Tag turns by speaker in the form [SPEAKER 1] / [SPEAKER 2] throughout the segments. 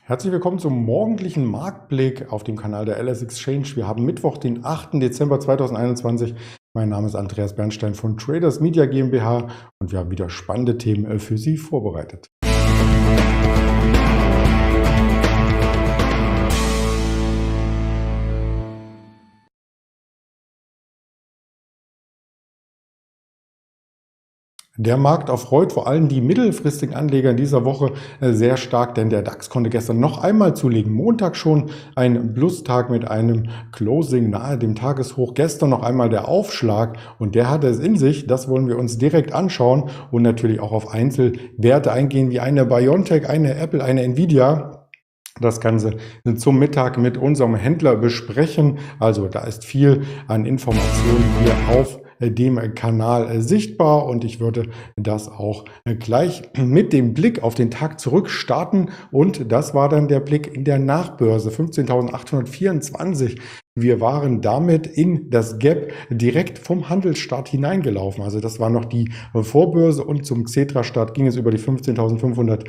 [SPEAKER 1] Herzlich willkommen zum morgendlichen Marktblick auf dem Kanal der LS Exchange. Wir haben Mittwoch, den 8. Dezember 2021. Mein Name ist Andreas Bernstein von Traders Media GmbH und wir haben wieder spannende Themen für Sie vorbereitet. Der Markt erfreut vor allem die mittelfristigen Anleger in dieser Woche sehr stark, denn der DAX konnte gestern noch einmal zulegen. Montag schon ein Plustag mit einem Closing nahe dem Tageshoch. Gestern noch einmal der Aufschlag und der hatte es in sich. Das wollen wir uns direkt anschauen und natürlich auch auf Einzelwerte eingehen, wie eine BioNTech, eine Apple, eine Nvidia. Das Ganze zum Mittag mit unserem Händler besprechen. Also da ist viel an Informationen hier auf dem Kanal sichtbar und ich würde das auch gleich mit dem Blick auf den Tag zurück starten und das war dann der Blick in der Nachbörse 15.824. Wir waren damit in das Gap direkt vom Handelsstart hineingelaufen. Also das war noch die Vorbörse und zum Xetra-Start ging es über die 15.520.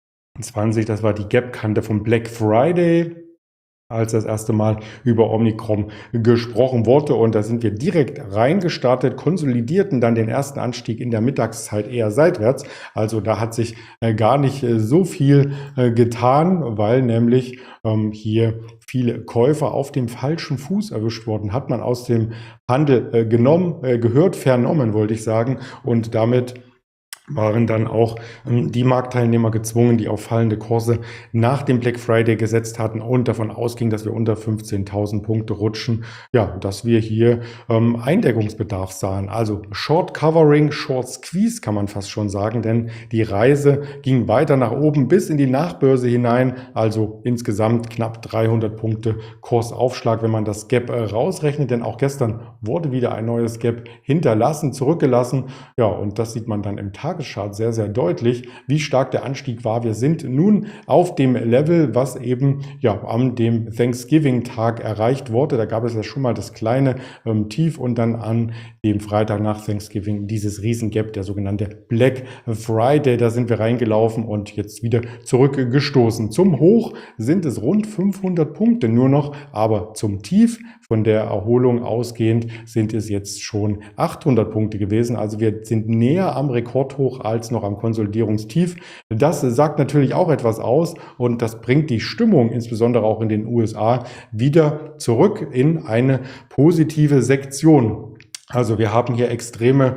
[SPEAKER 1] Das war die Gap-Kante vom Black Friday, als das erste Mal über Omicron gesprochen wurde. Und da sind wir direkt reingestartet, konsolidierten dann den ersten Anstieg in der Mittagszeit eher seitwärts. Also da hat sich gar nicht so viel getan, weil nämlich hier viele Käufer auf dem falschen Fuß erwischt wurden. Hat man aus dem Handel vernommen, wollte ich sagen. Und damit waren dann auch die Marktteilnehmer gezwungen, die auf fallende Kurse nach dem Black Friday gesetzt hatten und davon ausging, dass wir unter 15.000 Punkte rutschen, ja, dass wir hier Eindeckungsbedarf sahen. Also Short Covering, Short Squeeze kann man fast schon sagen, denn die Reise ging weiter nach oben bis in die Nachbörse hinein, also insgesamt knapp 300 Punkte Kursaufschlag, wenn man das Gap rausrechnet, denn auch gestern wurde wieder ein neues Gap hinterlassen, zurückgelassen, ja, und das sieht man dann im Tageschart sehr, sehr deutlich, wie stark der Anstieg war. Wir sind nun auf dem Level, was eben ja am dem Thanksgiving-Tag erreicht wurde. Da gab es ja schon mal das kleine Tief und dann an dem Freitag nach Thanksgiving dieses Riesengap, der sogenannte Black Friday. Da sind wir reingelaufen und jetzt wieder zurückgestoßen. Zum Hoch sind es rund 500 Punkte nur noch, aber zum Tief von der Erholung ausgehend sind es jetzt schon 800 Punkte gewesen. Also wir sind näher am Rekordhoch als noch am Konsolidierungstief. Das sagt natürlich auch etwas aus und das bringt die Stimmung, insbesondere auch in den USA, wieder zurück in eine positive Sektion. Also wir haben hier extreme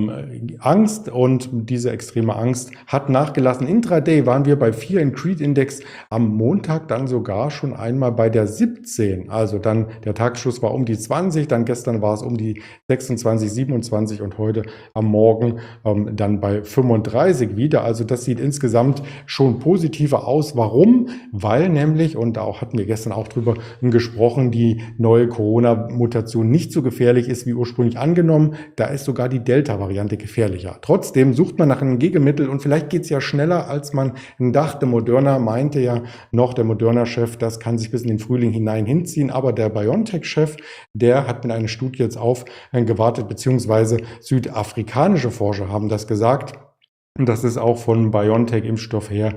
[SPEAKER 1] Angst und diese extreme Angst hat nachgelassen. Intraday waren wir bei Fear and Greed Index am Montag dann sogar schon einmal bei der 17. Also dann der Tagesschluss war um die 20, dann gestern war es um die 26, 27 und heute am Morgen dann bei 35 wieder. Also das sieht insgesamt schon positiver aus. Warum? Weil nämlich, und da hatten wir gestern auch drüber gesprochen, die neue Corona-Mutation nicht so gefährlich ist wie ursprünglich angenommen, da ist sogar die Delta-Variante gefährlicher. Trotzdem sucht man nach einem Gegenmittel und vielleicht geht es ja schneller, als man dachte. Moderna meinte ja noch, der Moderna-Chef, das kann sich bis in den Frühling hinein hinziehen, aber der BioNTech-Chef, der hat mit einer Studie jetzt aufgewartet, beziehungsweise südafrikanische Forscher haben das gesagt, dass es auch von BioNTech-Impfstoff her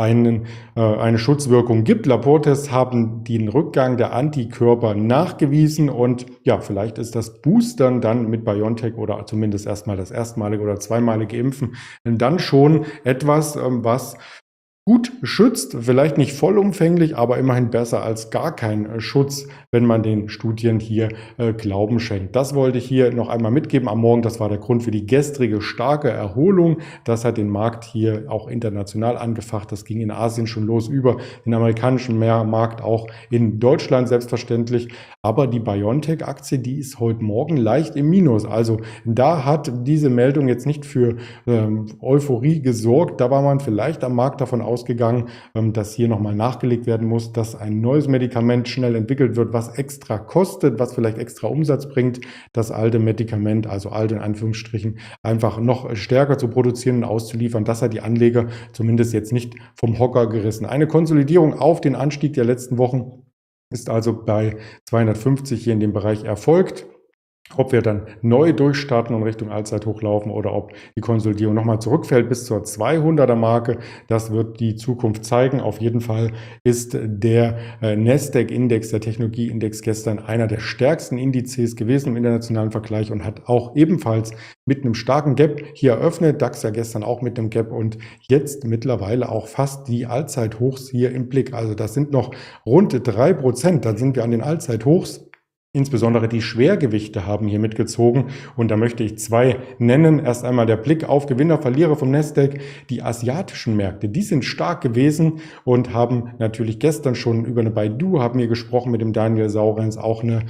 [SPEAKER 1] eine Schutzwirkung gibt. Labortests haben den Rückgang der Antikörper nachgewiesen und ja, vielleicht ist das Boostern dann mit BioNTech oder zumindest erstmal das erstmalige oder zweimalige Impfen dann schon etwas, was gut schützt, vielleicht nicht vollumfänglich, aber immerhin besser als gar kein Schutz, wenn man den Studien hier Glauben schenkt. Das wollte ich hier noch einmal mitgeben am Morgen. Das war der Grund für die gestrige starke Erholung. Das hat den Markt hier auch international angefacht. Das ging in Asien schon los, über den amerikanischen Markt, auch in Deutschland selbstverständlich. Aber die BioNTech-Aktie, die ist heute Morgen leicht im Minus. Also da hat diese Meldung jetzt nicht für Euphorie gesorgt. Da war man vielleicht am Markt davon ausgegangen, dass hier nochmal nachgelegt werden muss, dass ein neues Medikament schnell entwickelt wird, was extra kostet, was vielleicht extra Umsatz bringt, das alte Medikament, also alte in Anführungsstrichen, einfach noch stärker zu produzieren und auszuliefern. Das hat die Anleger zumindest jetzt nicht vom Hocker gerissen. Eine Konsolidierung auf den Anstieg der letzten Wochen ist also bei 250 hier in dem Bereich erfolgt. ob wir dann neu durchstarten und Richtung Allzeithoch laufen oder ob die Konsolidierung nochmal zurückfällt bis zur 200er Marke, das wird die Zukunft zeigen. Auf jeden Fall ist der Nasdaq-Index, der Technologieindex, gestern einer der stärksten Indizes gewesen im internationalen Vergleich und hat auch ebenfalls mit einem starken Gap hier eröffnet. DAX ja gestern auch mit einem Gap und jetzt mittlerweile auch fast die Allzeithochs hier im Blick. Also das sind noch rund 3%, dann sind wir an den Allzeithochs. Insbesondere die Schwergewichte haben hier mitgezogen und da möchte ich zwei nennen. Erst einmal der Blick auf Gewinner, Verlierer vom Nasdaq. Die asiatischen Märkte, die sind stark gewesen und haben natürlich gestern schon über eine Baidu, haben wir gesprochen mit dem Daniel Saurenz, auch eine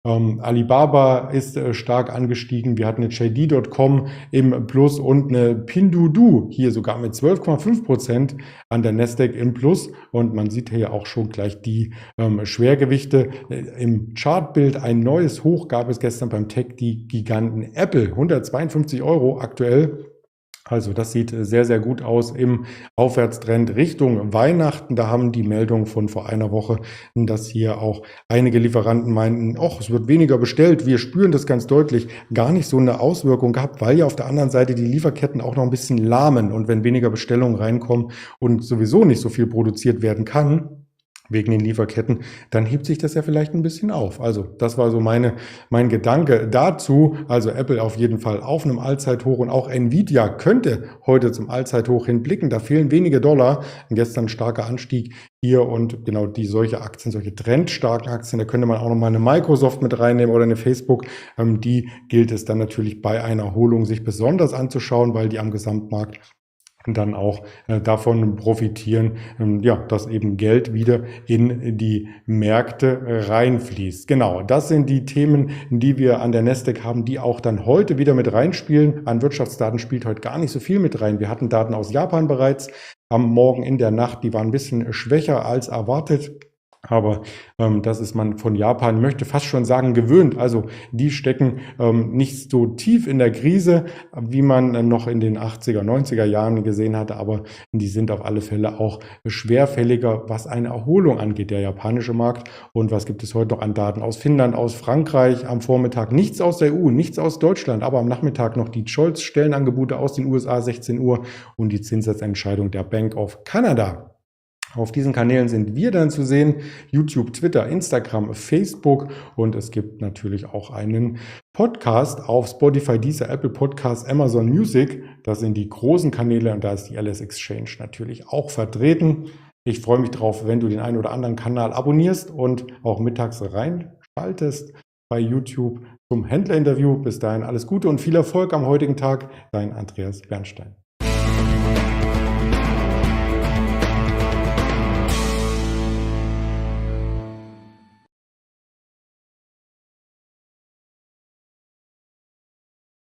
[SPEAKER 1] Alibaba ist stark angestiegen. Wir hatten eine JD.com im Plus und eine Pinduoduo hier sogar mit 12,5% an der Nasdaq im Plus. Und man sieht hier auch schon gleich die Schwergewichte im Chartbild. Ein neues Hoch gab es gestern beim Tech-Giganten Apple, 152 € aktuell. Also das sieht sehr, sehr gut aus im Aufwärtstrend Richtung Weihnachten. Da haben die Meldungen von vor einer Woche, dass hier auch einige Lieferanten meinten, ach, es wird weniger bestellt. Wir spüren das ganz deutlich. Gar nicht so eine Auswirkung gehabt, weil ja auf der anderen Seite die Lieferketten auch noch ein bisschen lahmen. Und wenn weniger Bestellungen reinkommen und sowieso nicht so viel produziert werden kann, wegen den Lieferketten, dann hebt sich das ja vielleicht ein bisschen auf. Also das war so mein Gedanke dazu. Also Apple auf jeden Fall auf einem Allzeithoch und auch Nvidia könnte heute zum Allzeithoch hinblicken. Da fehlen wenige Dollar. Gestern starker Anstieg hier und genau solche Aktien, solche trendstarken Aktien, da könnte man auch nochmal eine Microsoft mit reinnehmen oder eine Facebook. Die gilt es dann natürlich bei einer Erholung sich besonders anzuschauen, weil die am Gesamtmarkt dann auch davon profitieren, ja, dass eben Geld wieder in die Märkte reinfließt. Genau, das sind die Themen, die wir an der Nasdaq haben, die auch dann heute wieder mit reinspielen. An Wirtschaftsdaten spielt heute gar nicht so viel mit rein. Wir hatten Daten aus Japan bereits am Morgen in der Nacht, die waren ein bisschen schwächer als erwartet. Aber das ist man von Japan, möchte fast schon sagen, gewöhnt. Also die stecken nicht so tief in der Krise, wie man noch in den 80er, 90er Jahren gesehen hatte. Aber die sind auf alle Fälle auch schwerfälliger, was eine Erholung angeht, der japanische Markt. Und was gibt es heute noch an Daten aus Finnland, aus Frankreich? Am Vormittag nichts aus der EU, nichts aus Deutschland. Aber am Nachmittag noch die Scholz-Stellenangebote aus den USA, 16 Uhr. Und die Zinssatzentscheidung der Bank of Canada. Auf diesen Kanälen sind wir dann zu sehen, YouTube, Twitter, Instagram, Facebook und es gibt natürlich auch einen Podcast auf Spotify, Deezer, Apple Podcasts, Amazon Music. Das sind die großen Kanäle und da ist die LS Exchange natürlich auch vertreten. Ich freue mich drauf, wenn du den einen oder anderen Kanal abonnierst und auch mittags reinschaltest bei YouTube zum Händlerinterview. Bis dahin alles Gute und viel Erfolg am heutigen Tag. Dein Andreas Bernstein.